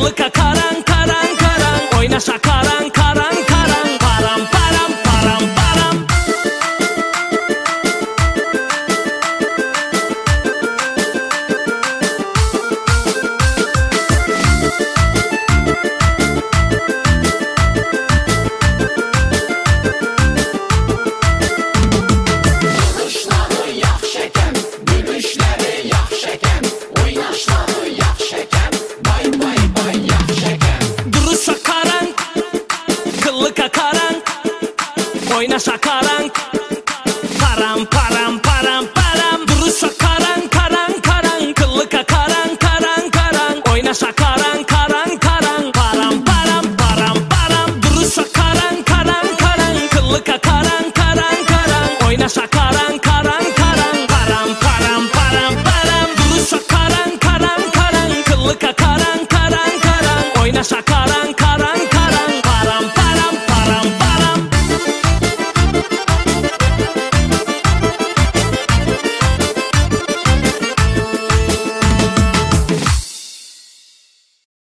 kıllı kakaran karan karan, oyna şakaran karan karan, param param param param. Oyna şakaran param param param param. Duruş şakaran karan karan, kıllı kakaran karan karan, oyna şakaran karan karan, param param param param. Duruş şakaran karan karan, kıllı kakaran karan karan, oyna şakaran karan karan, param param param param. Duruş şakaran karan karan, kıllı kakaran karan karan, oyna şakaran